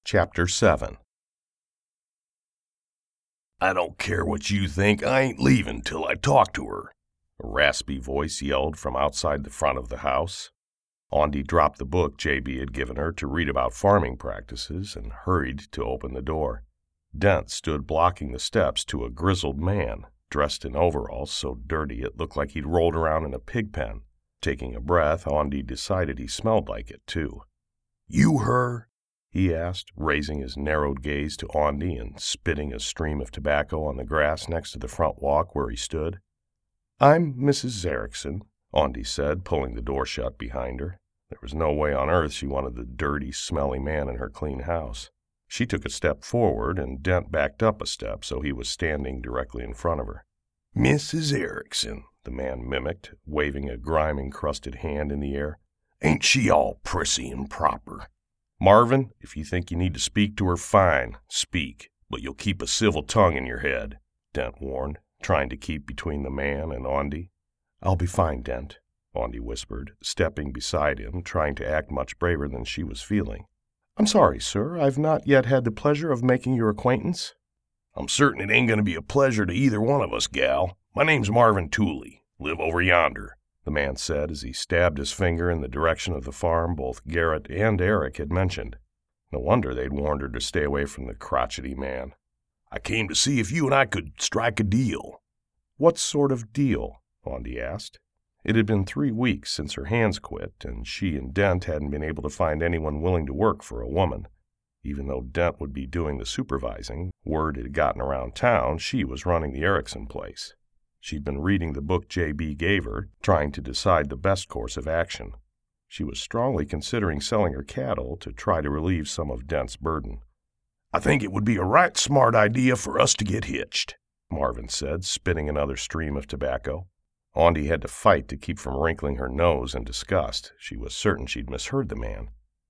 Chapter 7. "I don't care what you think, I ain't leaving till I talk to her," a raspy voice yelled from outside the front of the house. Aundi dropped the book J.B. had given her to read about farming practices and hurried to open the door. Dent stood blocking the steps to a grizzled man, dressed in overalls so dirty it looked like he'd rolled around in a pig pen. Taking a breath, Aundi decided he smelled like it, too. "You her?" he asked, raising his narrowed gaze to Aundi and spitting a stream of tobacco on the grass next to the front walk where he stood. "I'm Mrs. Erickson," Aundi said, pulling the door shut behind her. There was no way on earth she wanted the dirty, smelly man in her clean house. She took a step forward, and Dent backed up a step so he was standing directly in front of her. "Mrs. Erickson," the man mimicked, waving a grime-encrusted hand in the air. "Ain't she all prissy and proper?" "Marvin, if you think you need to speak to her, fine, speak, but you'll keep a civil tongue in your head," Dent warned, trying to keep between the man and Aundi. "I'll be fine, Dent," Aundi whispered, stepping beside him, trying to act much braver than she was feeling. "I'm sorry, sir, I've not yet had the pleasure of making your acquaintance." "I'm certain it ain't going to be a pleasure to either one of us, gal. My name's Marvin Tooley. Live over yonder," the man said as he stabbed his finger in the direction of the farm both Garrett and Eric had mentioned. No wonder they'd warned her to stay away from the crotchety man. "I came to see if you and I could strike a deal." "What sort of deal?" Aundi asked. It had been 3 weeks since her hands quit, and she and Dent hadn't been able to find anyone willing to work for a woman. Even though Dent would be doing the supervising, word had gotten around town she was running the Erickson place. She'd been reading the book J.B. gave her, trying to decide the best course of action. She was strongly considering selling her cattle to try to relieve some of Dent's burden. "I think it would be a right smart idea for us to get hitched," Marvin said, spitting another stream of tobacco. Aundi had to fight to keep from wrinkling her nose in disgust. She was certain she'd misheard the man.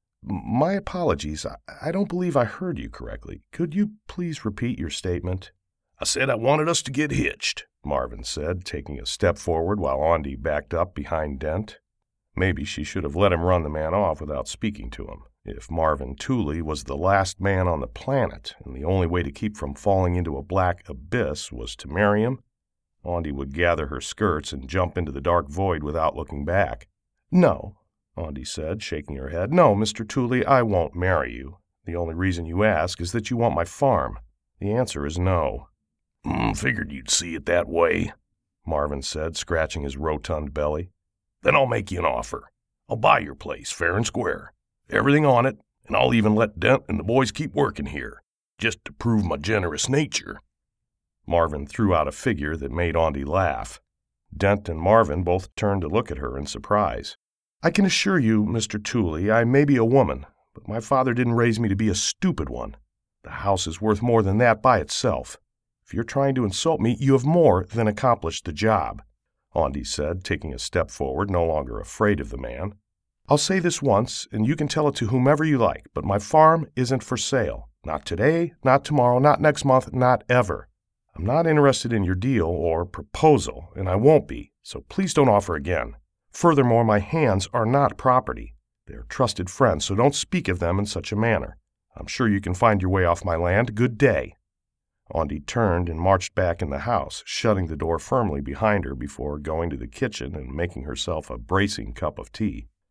"My apologies. I don't believe I heard you correctly. Could you please repeat your statement?" "I said I wanted us to get hitched," Marvin said, taking a step forward while Aundi backed up behind Dent. Maybe she should have let him run the man off without speaking to him. If Marvin Tooley was the last man on the planet, and the only way to keep from falling into a black abyss was to marry him, Aundi would gather her skirts and jump into the dark void without looking back. "No," Aundi said, shaking her head. "No, Mr. Tooley, I won't marry you. The only reason you ask is that you want my farm. The answer is no." Figured you'd see it that way," Marvin said, scratching his rotund belly. "Then I'll make you an offer. I'll buy your place, fair and square. Everything on it, and I'll even let Dent and the boys keep working here, just to prove my generous nature." Marvin threw out a figure that made Aundi laugh. Dent and Marvin both turned to look at her in surprise. "I can assure you, Mr. Tooley, I may be a woman, but my father didn't raise me to be a stupid one. The house is worth more than that by itself. If you're trying to insult me, you have more than accomplished the job," Aundi said, taking a step forward, no longer afraid of the man. "I'll say this once, and you can tell it to whomever you like, but my farm isn't for sale. Not today, not tomorrow, not next month, not ever. I'm not interested in your deal or proposal, and I won't be, so please don't offer again. Furthermore, my hands are not property. They're trusted friends, so don't speak of them in such a manner. I'm sure you can find your way off my land. Good day." Aundi turned and marched back in the house, shutting the door firmly behind her before going to the kitchen and making herself a bracing cup of tea.